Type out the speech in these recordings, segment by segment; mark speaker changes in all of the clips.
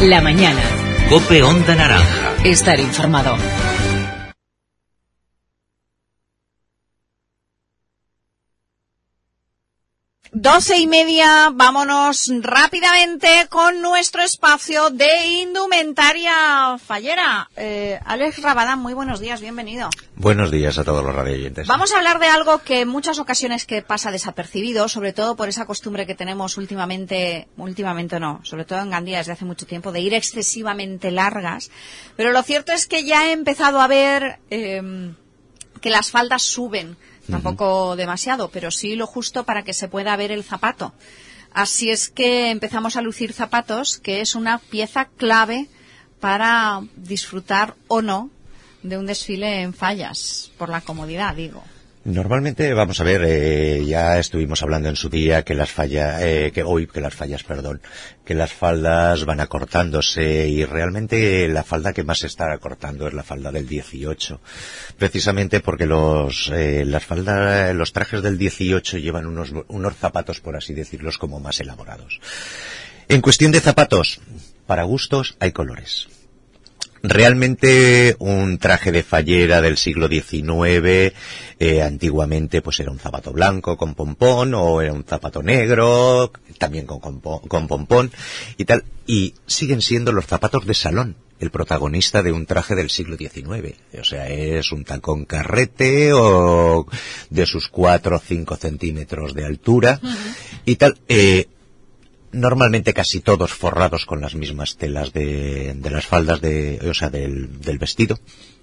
Speaker 1: La mañana.
Speaker 2: COPE Onda Naranja.
Speaker 1: Estar informado.
Speaker 3: Doce y media, vámonos rápidamente con nuestro espacio de indumentaria fallera. Alex Rabadán, muy buenos días, bienvenido.
Speaker 4: Buenos días a todos los radioyentes.
Speaker 3: Vamos a hablar de algo que en muchas ocasiones que pasa desapercibido, sobre todo por esa costumbre que tenemos últimamente no, sobre todo en Gandía desde hace mucho tiempo, de ir excesivamente largas. Pero lo cierto es que ya he empezado a ver que las faldas suben. Tampoco demasiado, pero sí lo justo para que se pueda ver el zapato. Así es que empezamos a lucir zapatos, que es una pieza clave para disfrutar o no de un desfile en fallas, por la comodidad, digo.
Speaker 4: Normalmente, vamos a ver, ya estuvimos hablando en su día que las faldas van acortándose y realmente la falda que más se está acortando es la falda del 18. Precisamente porque los trajes del 18 llevan unos zapatos, por así decirlos, como más elaborados. En cuestión de zapatos, para gustos hay colores. Realmente un traje de fallera del siglo XIX, antiguamente pues era un zapato blanco con pompón, o era un zapato negro, también con pompón y tal, y siguen siendo los zapatos de salón el protagonista de un traje del siglo XIX. O sea, es un tacón carrete o de sus 4 o 5 centímetros de altura y tal. Normalmente casi todos forrados con las mismas telas de las faldas del vestido.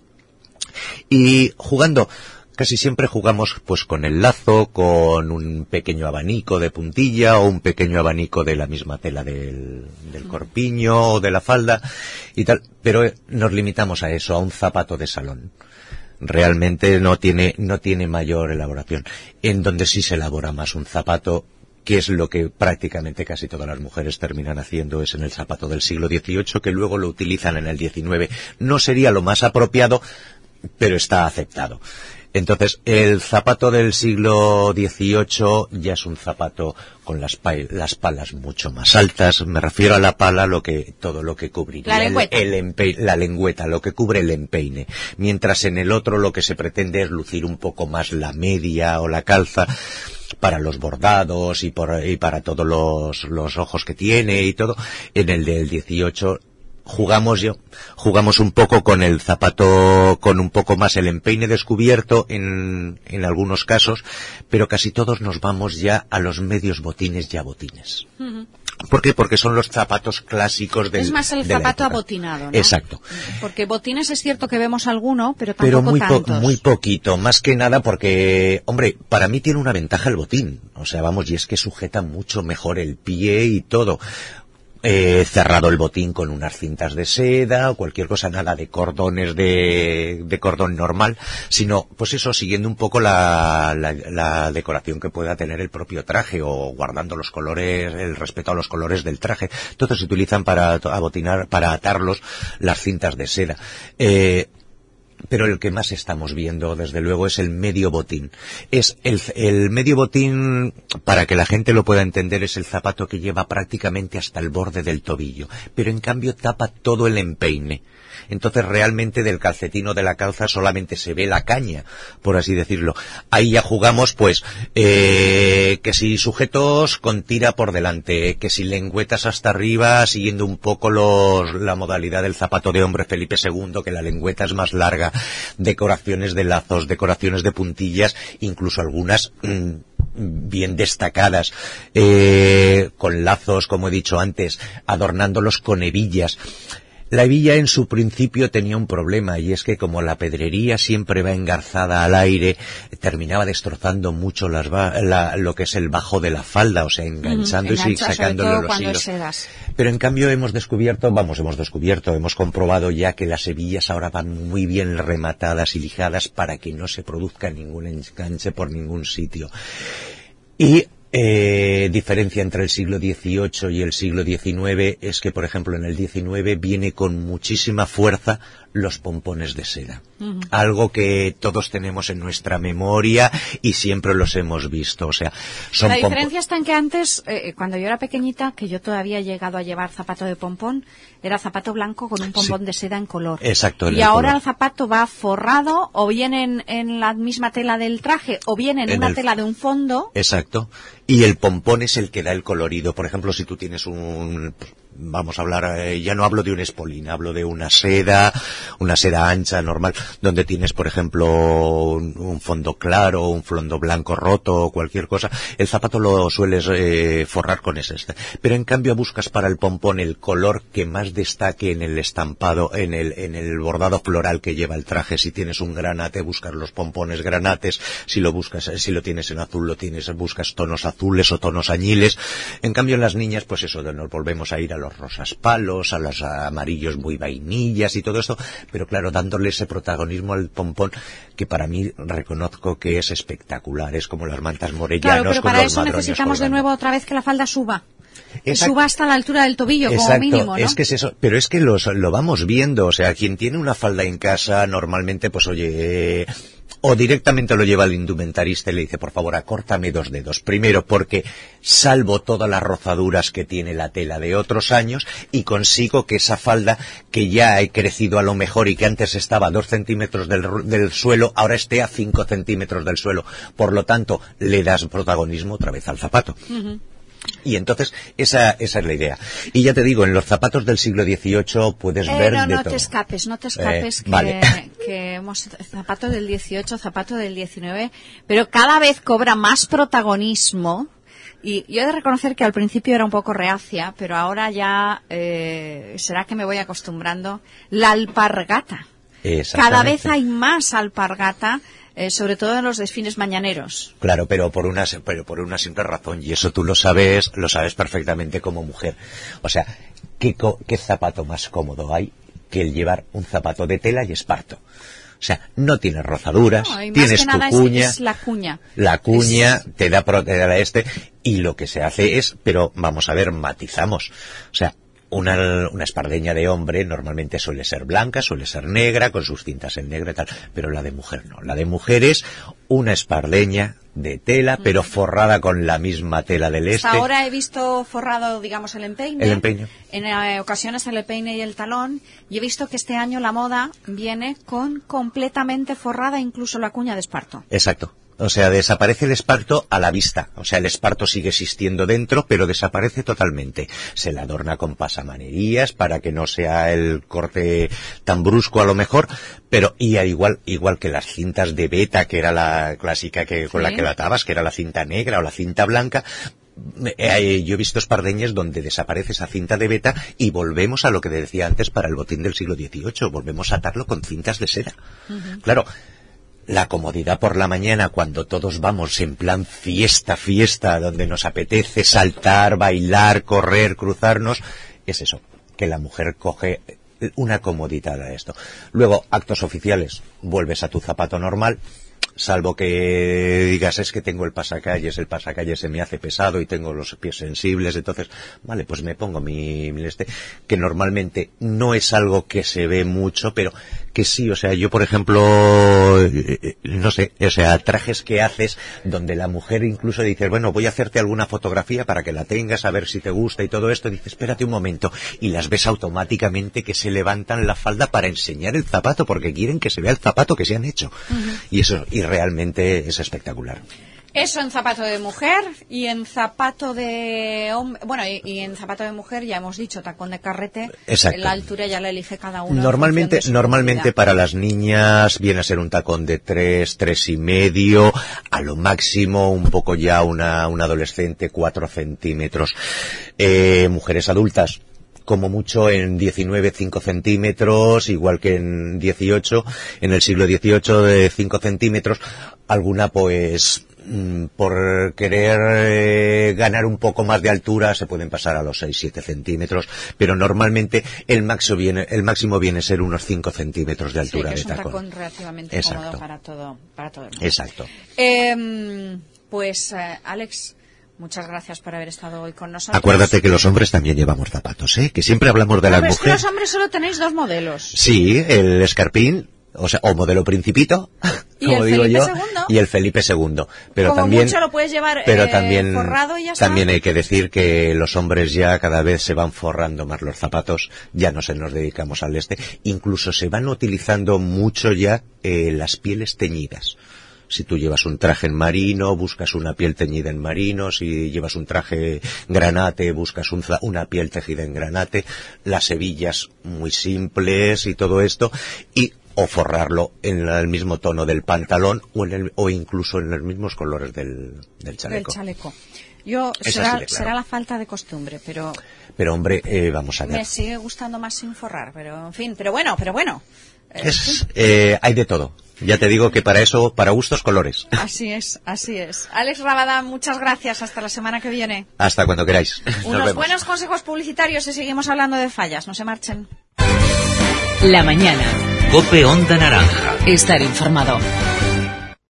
Speaker 4: Y casi siempre jugamos pues con el lazo, con un pequeño abanico de puntilla o un pequeño abanico de la misma tela del corpiño o de la falda y tal, pero nos limitamos a eso, a un zapato de salón. Realmente no tiene mayor elaboración. En donde sí se elabora más un zapato, que es lo que prácticamente casi todas las mujeres terminan haciendo, es en el zapato del siglo XVIII, que luego lo utilizan en el XIX. No sería lo más apropiado, pero está aceptado. Entonces, el zapato del siglo XVIII ya es un zapato con las palas mucho más altas. Me refiero a la pala, todo lo que cubriría la lengüeta, lo que cubre el empeine. Mientras en el otro lo que se pretende es lucir un poco más la media o la calza, para los bordados y para todos los ojos que tiene y todo. En el del 18 jugamos un poco con el zapato, con un poco más el empeine descubierto en algunos casos, pero casi todos nos vamos ya a los medios botines y a botines. ¿Por qué? Porque son los zapatos clásicos del...
Speaker 3: Es más el zapato abotinado, ¿no?
Speaker 4: Exacto.
Speaker 3: Porque botines es cierto que vemos alguno, pero tampoco tantos.
Speaker 4: Muy poquito, más que nada porque, hombre, para mí tiene una ventaja el botín. O sea, vamos, y es que sujeta mucho mejor el pie y todo. Cerrado el botín con unas cintas de seda o cualquier cosa, nada de cordones de cordón normal, sino pues eso, siguiendo un poco la decoración que pueda tener el propio traje o guardando los colores, el respeto a los colores del traje. Todos se utilizan para abotinar, para atarlos, las cintas de seda. Pero el que más estamos viendo, desde luego, es el medio botín. Es el medio botín, para que la gente lo pueda entender, es el zapato que lleva prácticamente hasta el borde del tobillo, pero en cambio tapa todo el empeine. Entonces realmente del calcetín o de la calza solamente se ve la caña, por así decirlo. Ahí ya jugamos pues que si sujetos con tira por delante, que si lengüetas hasta arriba, siguiendo un poco la modalidad del zapato de hombre Felipe II, que la lengüeta es más larga, decoraciones de lazos, decoraciones de puntillas, incluso algunas bien destacadas, con lazos, como he dicho antes, adornándolos con hebillas. La hebilla en su principio tenía un problema, y es que como la pedrería siempre va engarzada al aire, terminaba destrozando mucho lo que es el bajo de la falda, o sea, enganchando y sacándole los hilos. Pero en cambio hemos comprobado ya que las hebillas ahora van muy bien rematadas y lijadas para que no se produzca ningún enganche por ningún sitio. Y Diferencia entre el siglo XVIII y el siglo XIX es que, por ejemplo, en el XIX viene con muchísima fuerza los pompones de seda. Algo que todos tenemos en nuestra memoria y siempre los hemos visto. O sea, son
Speaker 3: la diferencia está en que antes, cuando yo era pequeñita, que yo todavía he llegado a llevar zapato de pompón, era zapato blanco con un pompón de seda en color.
Speaker 4: Exacto.
Speaker 3: Y ahora el zapato va forrado, o bien en la misma tela del traje, o bien en una tela de un fondo.
Speaker 4: Exacto. Y el pompón es el que da el colorido. Por ejemplo, si tú tienes vamos a hablar, ya no hablo de un espolín, hablo de una seda ancha, normal, donde tienes, por ejemplo, un fondo claro, un fondo blanco roto o cualquier cosa, el zapato lo sueles forrar con ese. Pero en cambio buscas para el pompón el color que más destaque en el estampado, en el bordado floral que lleva el traje. Si tienes un granate, buscas los pompones granates. Si lo tienes en azul, buscas tonos azules o tonos añiles. En cambio en las niñas, pues eso, nos volvemos a ir a los rosas palos, a los amarillos muy vainillas y todo esto, pero claro, dándole ese protagonismo al pompón que para mí reconozco que es espectacular. Es como las mantas morellanos.
Speaker 3: Claro, pero para eso necesitamos de nuevo otra vez que la falda suba.
Speaker 4: Exacto.
Speaker 3: Suba hasta la altura del tobillo, como mínimo, ¿no?
Speaker 4: Es que es eso, pero es que lo vamos viendo. O sea, quien tiene una falda en casa normalmente, pues oye, o directamente lo lleva al indumentarista y le dice, por favor, acórtame 2 dedos. Primero, porque salvo todas las rozaduras que tiene la tela de otros años y consigo que esa falda, que ya he crecido a lo mejor y que antes estaba a 2 centímetros del suelo, ahora esté a 5 centímetros del suelo. Por lo tanto, le das protagonismo otra vez al zapato. Y entonces, esa es la idea. Y ya te digo, en los zapatos del siglo XVIII puedes ver de todo.
Speaker 3: No te escapes,
Speaker 4: vale.
Speaker 3: que hemos zapato del XVIII, zapato del XIX, pero cada vez cobra más protagonismo. Y yo he de reconocer que al principio era un poco reacia, pero ahora ya será que me voy acostumbrando. La alpargata. Cada vez hay más alpargata. Sobre todo en los desfiles mañaneros.
Speaker 4: Claro, pero por una simple razón, y eso tú lo sabes perfectamente como mujer. O sea, ¿qué zapato más cómodo hay que el llevar un zapato de tela y esparto? O sea, no tienes rozaduras, tienes tu cuña.
Speaker 3: Es la cuña.
Speaker 4: La cuña te da y lo que se hace es, pero vamos a ver, matizamos. O sea, una espardeña de hombre normalmente suele ser blanca, suele ser negra, con sus cintas en negro y tal, pero la de mujer no. La de mujer es una espardeña de tela, pero forrada con la misma tela del
Speaker 3: Hasta ahora he visto forrado, digamos, el empeine.
Speaker 4: El empeño.
Speaker 3: En ocasiones el empeine y el talón. Y he visto que este año la moda viene con completamente forrada incluso la cuña de esparto.
Speaker 4: Exacto. O sea, desaparece el esparto a la vista. O sea, el esparto sigue existiendo dentro, pero desaparece totalmente. Se le adorna con pasamanerías para que no sea el corte tan brusco a lo mejor, pero igual que las cintas de beta, que era la clásica con la que la atabas, que era la cinta negra o la cinta blanca. Yo he visto espardeñas donde desaparece esa cinta de beta y volvemos a lo que decía antes para el botín del siglo XVIII. Volvemos a atarlo con cintas de seda. Claro. La comodidad por la mañana cuando todos vamos en plan fiesta, donde nos apetece saltar, bailar, correr, cruzarnos, es eso, que la mujer coge una comodidad a esto. Luego, actos oficiales, vuelves a tu zapato normal, salvo que digas, es que tengo el pasacalles se me hace pesado y tengo los pies sensibles, entonces, vale, pues me pongo mi que normalmente no es algo que se ve mucho, pero que sí, o sea, yo por ejemplo, no sé, o sea, trajes que haces donde la mujer incluso dice, bueno, voy a hacerte alguna fotografía para que la tengas, a ver si te gusta y todo esto, dices, espérate un momento, y las ves automáticamente que se levantan la falda para enseñar el zapato, porque quieren que se vea el zapato que se han hecho. Y eso, y realmente es espectacular.
Speaker 3: Eso en zapato de mujer y en zapato de hombre, bueno, y en zapato de mujer ya hemos dicho tacón de carrete.
Speaker 4: Exacto.
Speaker 3: La altura ya la elige cada uno.
Speaker 4: Normalmente para las niñas viene a ser un tacón de 3,5, a lo máximo un poco ya una adolescente 4 centímetros. Mujeres adultas, como mucho en 19, 5 centímetros, igual que en 18, en el siglo XVIII de 5 centímetros, alguna pues por querer ganar un poco más de altura se pueden pasar a los 6-7 centímetros, pero normalmente el máximo viene a ser unos 5 centímetros de altura de tacón.
Speaker 3: Es un tacón relativamente cómodo para todo el mundo.
Speaker 4: Exacto.
Speaker 3: Pues, Alex, Muchas gracias por haber estado hoy con nosotros.
Speaker 4: Acuérdate que los hombres también llevamos zapatos, ¿eh? Que siempre hablamos de las
Speaker 3: pero
Speaker 4: mujeres.
Speaker 3: Es que los hombres solo tenéis 2 modelos.
Speaker 4: Sí, el escarpín, o modelo Principito, como digo yo, y el Felipe II. Pero
Speaker 3: como
Speaker 4: también,
Speaker 3: mucho lo puedes llevar forrado y ya está.
Speaker 4: También hay que decir que los hombres ya cada vez se van forrando más los zapatos, ya no se nos dedicamos al incluso se van utilizando mucho ya las pieles teñidas. Si tú llevas un traje en marino, buscas una piel teñida en marino. Si llevas un traje granate, buscas una piel tejida en granate. Las hebillas muy simples y todo esto. O forrarlo en el mismo tono del pantalón o incluso en los mismos colores del chaleco.
Speaker 3: Será la falta de costumbre, pero...
Speaker 4: Pero hombre, vamos a ver.
Speaker 3: Me sigue gustando más sin forrar, pero en fin, pero bueno.
Speaker 4: Hay de todo. Ya te digo que para eso, para gustos, colores.
Speaker 3: Así es. Alex Rabadán, muchas gracias. Hasta la semana que viene.
Speaker 4: Hasta cuando queráis.
Speaker 3: Unos buenos consejos publicitarios y seguimos hablando de fallas. No se marchen.
Speaker 1: La mañana.
Speaker 2: COPE Onda Naranja.
Speaker 1: Estar informado.